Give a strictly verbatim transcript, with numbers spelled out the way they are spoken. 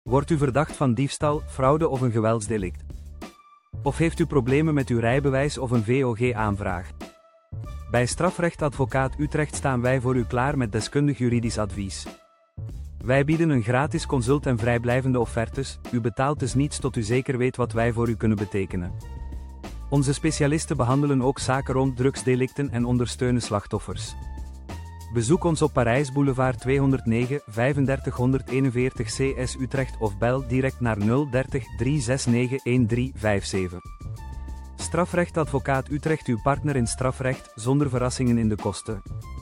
Wordt u verdacht van diefstal, fraude of een geweldsdelict? Of heeft u problemen met uw rijbewijs of een V O G-aanvraag? Bij Strafrecht Advocaat Utrecht staan wij voor u klaar met deskundig juridisch advies. Wij bieden een gratis consult en vrijblijvende offertes, u betaalt dus niets tot u zeker weet wat wij voor u kunnen betekenen. Onze specialisten behandelen ook zaken rond drugsdelicten en ondersteunen slachtoffers. Bezoek ons op Parijs Boulevard tweehonderdnegen, vijfendertig honderdeenenveertig C S Utrecht of bel direct naar nul dertig, driehondernegenzestig, drie vijfenzeventig. Strafrecht Advocaat Utrecht, uw partner in strafrecht, zonder verrassingen in de kosten.